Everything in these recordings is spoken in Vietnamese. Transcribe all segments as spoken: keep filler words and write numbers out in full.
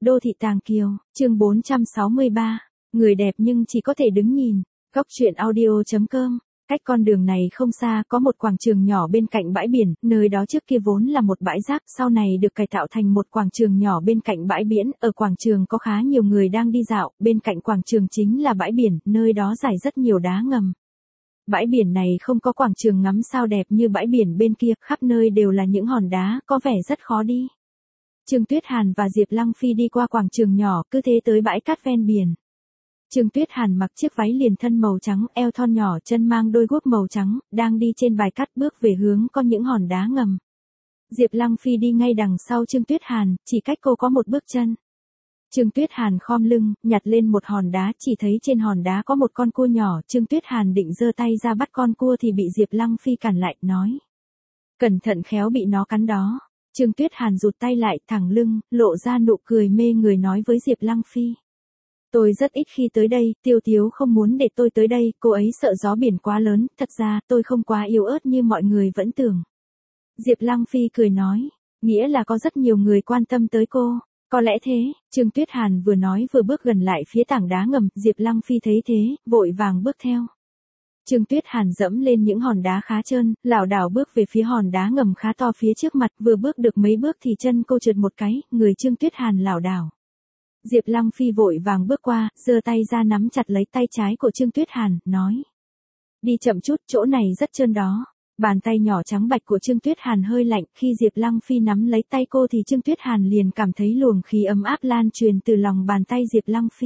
Đô thị Tàng Kiều, chương bốn trăm sáu mươi ba. Người đẹp nhưng chỉ có thể đứng nhìn. Góc truyện audio chấm com. Cách con đường này không xa có một quảng trường nhỏ bên cạnh bãi biển, nơi đó trước kia vốn là một bãi rác, sau này được cải tạo thành một quảng trường nhỏ bên cạnh bãi biển. Ở quảng trường có khá nhiều người đang đi dạo, bên cạnh quảng trường chính là bãi biển, nơi đó rải rất nhiều đá ngầm. Bãi biển này không có quảng trường ngắm sao đẹp như bãi biển bên kia, khắp nơi đều là những hòn đá, có vẻ rất khó đi. Trương Tuyết Hàn và Diệp Lăng Phi đi qua quảng trường nhỏ, cứ thế tới bãi cát ven biển. Trương Tuyết Hàn mặc chiếc váy liền thân màu trắng, eo thon nhỏ, chân mang đôi guốc màu trắng, đang đi trên bãi cát bước về hướng có những hòn đá ngầm. Diệp Lăng Phi đi ngay đằng sau Trương Tuyết Hàn, chỉ cách cô có một bước chân. Trương Tuyết Hàn khom lưng, nhặt lên một hòn đá, chỉ thấy trên hòn đá có một con cua nhỏ, Trương Tuyết Hàn định giơ tay ra bắt con cua thì bị Diệp Lăng Phi cản lại, nói: "Cẩn thận khéo bị nó cắn đó." Trương Tuyết Hàn rụt tay lại, thẳng lưng, lộ ra nụ cười mê người nói với Diệp Lăng Phi: "Tôi rất ít khi tới đây, Tiêu Tiếu không muốn để tôi tới đây, cô ấy sợ gió biển quá lớn, thật ra tôi không quá yếu ớt như mọi người vẫn tưởng." Diệp Lăng Phi cười nói: "Nghĩa là có rất nhiều người quan tâm tới cô." "Có lẽ thế." Trương Tuyết Hàn vừa nói vừa bước gần lại phía tảng đá ngầm, Diệp Lăng Phi thấy thế, vội vàng bước theo. Trương Tuyết Hàn dẫm lên những hòn đá khá trơn, lảo đảo bước về phía hòn đá ngầm khá to phía trước mặt, vừa bước được mấy bước thì chân cô trượt một cái, người Trương Tuyết Hàn lảo đảo. Diệp Lăng Phi vội vàng bước qua, giơ tay ra nắm chặt lấy tay trái của Trương Tuyết Hàn, nói: "Đi chậm chút, chỗ này rất trơn đó." Bàn tay nhỏ trắng bạch của Trương Tuyết Hàn hơi lạnh, khi Diệp Lăng Phi nắm lấy tay cô thì Trương Tuyết Hàn liền cảm thấy luồng khí ấm áp lan truyền từ lòng bàn tay Diệp Lăng Phi.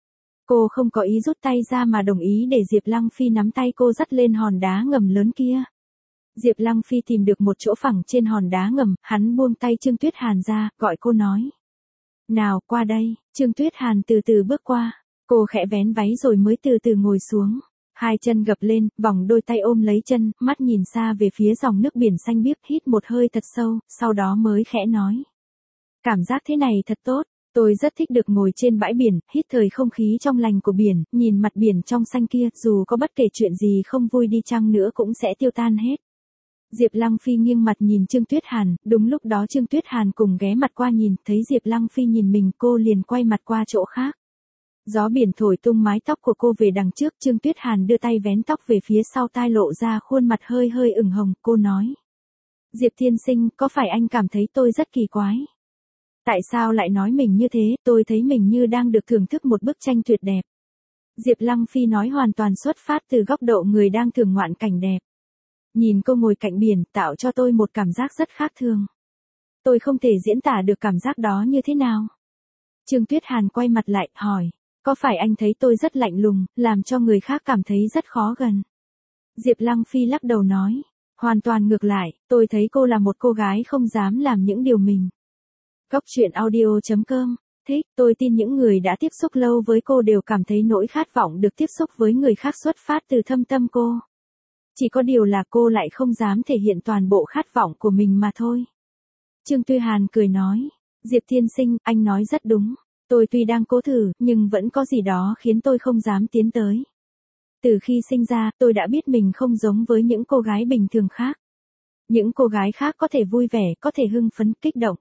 Cô không có ý rút tay ra mà đồng ý để Diệp Lăng Phi nắm tay cô dắt lên hòn đá ngầm lớn kia. Diệp Lăng Phi tìm được một chỗ phẳng trên hòn đá ngầm, hắn buông tay Trương Tuyết Hàn ra, gọi cô nói: "Nào, qua đây." Trương Tuyết Hàn từ từ bước qua, cô khẽ vén váy rồi mới từ từ ngồi xuống. Hai chân gập lên, vòng đôi tay ôm lấy chân, mắt nhìn xa về phía dòng nước biển xanh biếc, hít một hơi thật sâu, sau đó mới khẽ nói: "Cảm giác thế này thật tốt, tôi rất thích được ngồi trên bãi biển, hít thời không khí trong lành của biển, nhìn mặt biển trong xanh kia, dù có bất kể chuyện gì không vui đi chăng nữa cũng sẽ tiêu tan hết." Diệp Lăng Phi nghiêng mặt nhìn Trương Tuyết Hàn, đúng lúc đó Trương Tuyết Hàn cùng ghé mặt qua nhìn, thấy Diệp Lăng Phi nhìn mình, cô liền quay mặt qua chỗ khác. Gió biển thổi tung mái tóc của cô về đằng trước, Trương Tuyết Hàn đưa tay vén tóc về phía sau tai, lộ ra khuôn mặt hơi hơi ửng hồng, cô nói: "Diệp tiên sinh, có phải anh cảm thấy tôi rất kỳ quái?" "Tại sao lại nói mình như thế, tôi thấy mình như đang được thưởng thức một bức tranh tuyệt đẹp." Diệp Lăng Phi nói hoàn toàn xuất phát từ góc độ người đang thưởng ngoạn cảnh đẹp. "Nhìn cô ngồi cạnh biển, tạo cho tôi một cảm giác rất khác thường. Tôi không thể diễn tả được cảm giác đó như thế nào." Trương Tuyết Hàn quay mặt lại, hỏi: "Có phải anh thấy tôi rất lạnh lùng, làm cho người khác cảm thấy rất khó gần?" Diệp Lăng Phi lắc đầu nói: "Hoàn toàn ngược lại, tôi thấy cô là một cô gái không dám làm những điều mình." Góc truyện audio chấm com. Thích, tôi tin những người đã tiếp xúc lâu với cô đều cảm thấy nỗi khát vọng được tiếp xúc với người khác xuất phát từ thâm tâm cô. Chỉ có điều là cô lại không dám thể hiện toàn bộ khát vọng của mình mà thôi. Trương Tuyết Hàn cười nói: "Diệp tiên sinh, anh nói rất đúng. Tôi tuy đang cố thử, nhưng vẫn có gì đó khiến tôi không dám tiến tới. Từ khi sinh ra, tôi đã biết mình không giống với những cô gái bình thường khác. Những cô gái khác có thể vui vẻ, có thể hưng phấn, kích động.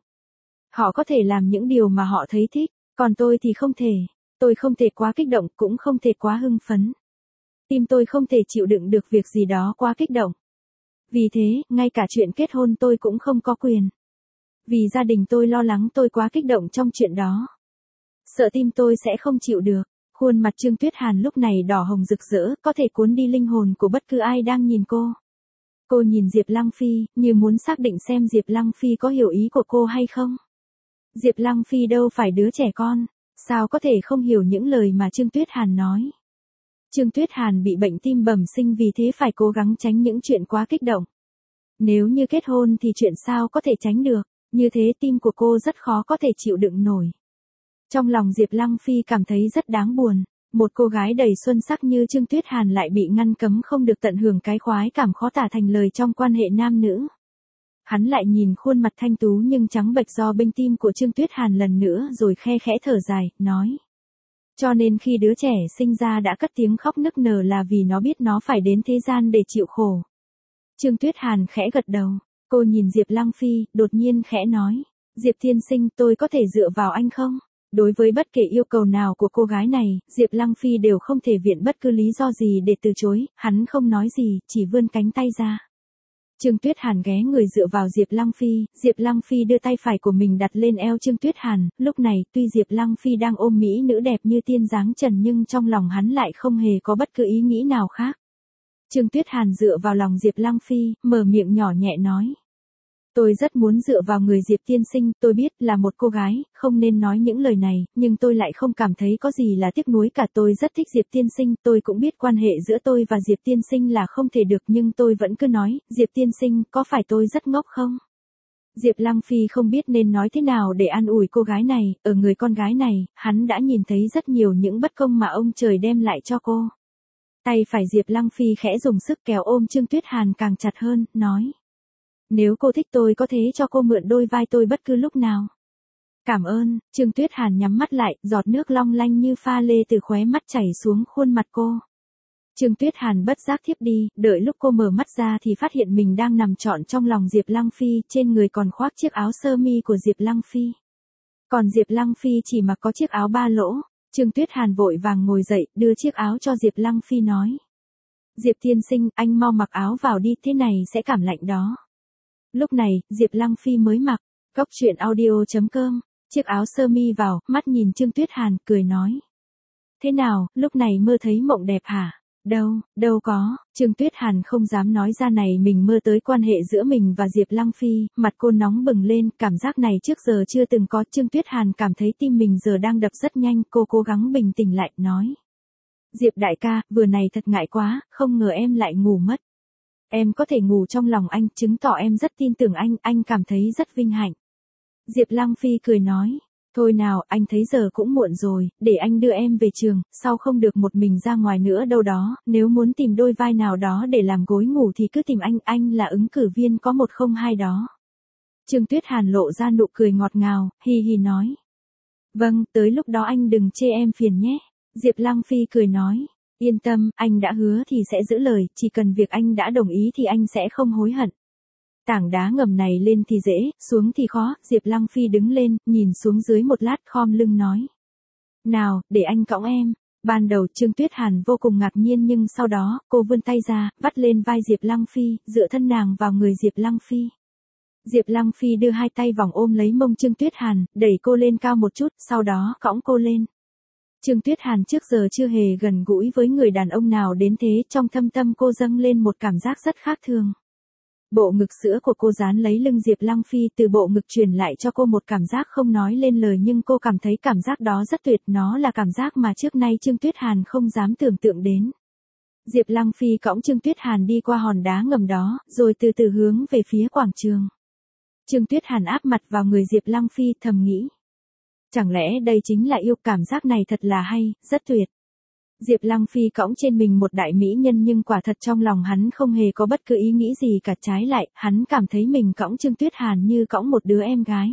Họ có thể làm những điều mà họ thấy thích, còn tôi thì không thể. Tôi không thể quá kích động, cũng không thể quá hưng phấn. Tim tôi không thể chịu đựng được việc gì đó quá kích động. Vì thế, ngay cả chuyện kết hôn tôi cũng không có quyền. Vì gia đình tôi lo lắng tôi quá kích động trong chuyện đó. Sợ tim tôi sẽ không chịu được." Khuôn mặt Trương Tuyết Hàn lúc này đỏ hồng rực rỡ, có thể cuốn đi linh hồn của bất cứ ai đang nhìn cô. Cô nhìn Diệp Lăng Phi, như muốn xác định xem Diệp Lăng Phi có hiểu ý của cô hay không. Diệp Lăng Phi đâu phải đứa trẻ con, sao có thể không hiểu những lời mà Trương Tuyết Hàn nói. Trương Tuyết Hàn bị bệnh tim bẩm sinh, vì thế phải cố gắng tránh những chuyện quá kích động. Nếu như kết hôn thì chuyện sao có thể tránh được, như thế tim của cô rất khó có thể chịu đựng nổi. Trong lòng Diệp Lăng Phi cảm thấy rất đáng buồn, một cô gái đầy xuân sắc như Trương Tuyết Hàn lại bị ngăn cấm không được tận hưởng cái khoái cảm khó tả thành lời trong quan hệ nam nữ. Hắn lại nhìn khuôn mặt thanh tú nhưng trắng bệch do bệnh tim của Trương Tuyết Hàn lần nữa rồi khe khẽ thở dài, nói: "Cho nên khi đứa trẻ sinh ra đã cất tiếng khóc nức nở là vì nó biết nó phải đến thế gian để chịu khổ." Trương Tuyết Hàn khẽ gật đầu, cô nhìn Diệp Lăng Phi, đột nhiên khẽ nói: "Diệp tiên sinh, tôi có thể dựa vào anh không?" Đối với bất kể yêu cầu nào của cô gái này, Diệp Lăng Phi đều không thể viện bất cứ lý do gì để từ chối, hắn không nói gì, chỉ vươn cánh tay ra. Trương Tuyết Hàn ghé người dựa vào Diệp Lăng Phi, Diệp Lăng Phi đưa tay phải của mình đặt lên eo Trương Tuyết Hàn, lúc này, tuy Diệp Lăng Phi đang ôm mỹ nữ đẹp như tiên dáng trần nhưng trong lòng hắn lại không hề có bất cứ ý nghĩ nào khác. Trương Tuyết Hàn dựa vào lòng Diệp Lăng Phi, mở miệng nhỏ nhẹ nói. Tôi rất muốn dựa vào người Diệp tiên sinh, tôi biết là một cô gái, không nên nói những lời này, nhưng tôi lại không cảm thấy có gì là tiếc nuối cả. Tôi rất thích Diệp tiên sinh, tôi cũng biết quan hệ giữa tôi và Diệp tiên sinh là không thể được nhưng tôi vẫn cứ nói, Diệp tiên sinh, có phải tôi rất ngốc không? Diệp Lăng Phi không biết nên nói thế nào để an ủi cô gái này, ở người con gái này, hắn đã nhìn thấy rất nhiều những bất công mà ông trời đem lại cho cô. Tay phải Diệp Lăng Phi khẽ dùng sức kéo ôm Trương Tuyết Hàn càng chặt hơn, nói. Nếu cô thích tôi có thể cho cô mượn đôi vai tôi bất cứ lúc nào. Cảm ơn, Trương Tuyết Hàn nhắm mắt lại, giọt nước long lanh như pha lê từ khóe mắt chảy xuống khuôn mặt cô. Trương Tuyết Hàn bất giác thiếp đi, đợi lúc cô mở mắt ra thì phát hiện mình đang nằm trọn trong lòng Diệp Lăng Phi, trên người còn khoác chiếc áo sơ mi của Diệp Lăng Phi. Còn Diệp Lăng Phi chỉ mặc có chiếc áo ba lỗ. Trương Tuyết Hàn vội vàng ngồi dậy, đưa chiếc áo cho Diệp Lăng Phi nói. Diệp tiên sinh, anh mau mặc áo vào đi, thế này sẽ cảm lạnh đó. Lúc này, Diệp Lăng Phi mới mặc, góc truyện audio chấm com, chiếc áo sơ mi vào, mắt nhìn Trương Tuyết Hàn, cười nói. Thế nào, lúc này mơ thấy mộng đẹp hả? Đâu, đâu có, Trương Tuyết Hàn không dám nói ra này mình mơ tới quan hệ giữa mình và Diệp Lăng Phi, mặt cô nóng bừng lên, cảm giác này trước giờ chưa từng có. Trương Tuyết Hàn cảm thấy tim mình giờ đang đập rất nhanh, cô cố gắng bình tĩnh lại, nói. Diệp đại ca, vừa này thật ngại quá, không ngờ em lại ngủ mất. Em có thể ngủ trong lòng anh, chứng tỏ em rất tin tưởng anh, anh cảm thấy rất vinh hạnh. Diệp Lăng Phi cười nói, thôi nào, anh thấy giờ cũng muộn rồi, để anh đưa em về trường, sau không được một mình ra ngoài nữa đâu đó, nếu muốn tìm đôi vai nào đó để làm gối ngủ thì cứ tìm anh, anh là ứng cử viên có một không hai đó. Trương Tuyết Hàn lộ ra nụ cười ngọt ngào, hi hi nói. Vâng, tới lúc đó anh đừng chê em phiền nhé. Diệp Lăng Phi cười nói. Yên tâm, anh đã hứa thì sẽ giữ lời, chỉ cần việc anh đã đồng ý thì anh sẽ không hối hận. Tảng đá ngầm này lên thì dễ, xuống thì khó, Diệp Lăng Phi đứng lên, nhìn xuống dưới một lát khom lưng nói. Nào, để anh cõng em. Ban đầu Trương Tuyết Hàn vô cùng ngạc nhiên nhưng sau đó, cô vươn tay ra, vắt lên vai Diệp Lăng Phi, dựa thân nàng vào người Diệp Lăng Phi. Diệp Lăng Phi đưa hai tay vòng ôm lấy mông Trương Tuyết Hàn, đẩy cô lên cao một chút, sau đó cõng cô lên. Trương Tuyết Hàn trước giờ chưa hề gần gũi với người đàn ông nào đến thế, trong thâm tâm cô dâng lên một cảm giác rất khác thường. Bộ ngực sữa của cô dán lấy lưng Diệp Lăng Phi, từ bộ ngực truyền lại cho cô một cảm giác không nói lên lời nhưng cô cảm thấy cảm giác đó rất tuyệt, nó là cảm giác mà trước nay Trương Tuyết Hàn không dám tưởng tượng đến. Diệp Lăng Phi cõng Trương Tuyết Hàn đi qua hòn đá ngầm đó, rồi từ từ hướng về phía quảng trường. Trương Tuyết Hàn áp mặt vào người Diệp Lăng Phi, thầm nghĩ. Chẳng lẽ đây chính là yêu, cảm giác này thật là hay, rất tuyệt. Diệp Lăng Phi cõng trên mình một đại mỹ nhân nhưng quả thật trong lòng hắn không hề có bất cứ ý nghĩ gì cả, trái lại, hắn cảm thấy mình cõng Trương Tuyết Hàn như cõng một đứa em gái.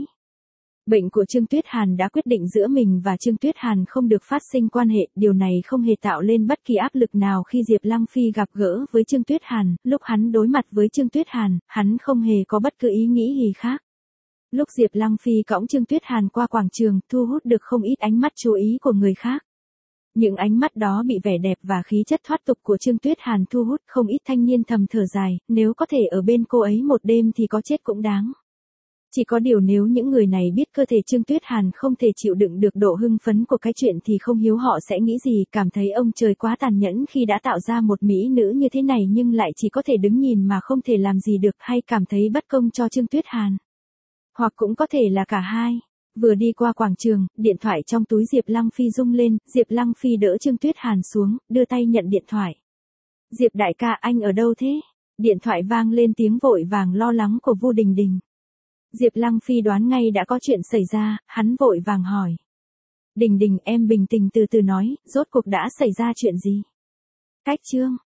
Bệnh của Trương Tuyết Hàn đã quyết định giữa mình và Trương Tuyết Hàn không được phát sinh quan hệ, điều này không hề tạo lên bất kỳ áp lực nào khi Diệp Lăng Phi gặp gỡ với Trương Tuyết Hàn, lúc hắn đối mặt với Trương Tuyết Hàn, hắn không hề có bất cứ ý nghĩ gì khác. Lúc Diệp Lăng Phi cõng Trương Tuyết Hàn qua quảng trường, thu hút được không ít ánh mắt chú ý của người khác. Những ánh mắt đó bị vẻ đẹp và khí chất thoát tục của Trương Tuyết Hàn thu hút, không ít thanh niên thầm thở dài, nếu có thể ở bên cô ấy một đêm thì có chết cũng đáng. Chỉ có điều nếu những người này biết cơ thể Trương Tuyết Hàn không thể chịu đựng được độ hưng phấn của cái chuyện thì không hiếu họ sẽ nghĩ gì, cảm thấy ông trời quá tàn nhẫn khi đã tạo ra một mỹ nữ như thế này nhưng lại chỉ có thể đứng nhìn mà không thể làm gì được, hay cảm thấy bất công cho Trương Tuyết Hàn. Hoặc cũng có thể là cả hai. Vừa đi qua quảng trường, điện thoại trong túi Diệp Lăng Phi rung lên, Diệp Lăng Phi đỡ Trương Tuyết Hàn xuống, đưa tay nhận điện thoại. Diệp đại ca, anh ở đâu thế? Điện thoại vang lên tiếng vội vàng lo lắng của Vu Đình Đình. Diệp Lăng Phi đoán ngay đã có chuyện xảy ra, hắn vội vàng hỏi. Đình Đình, em bình tĩnh từ từ nói, rốt cuộc đã xảy ra chuyện gì? Cách Trương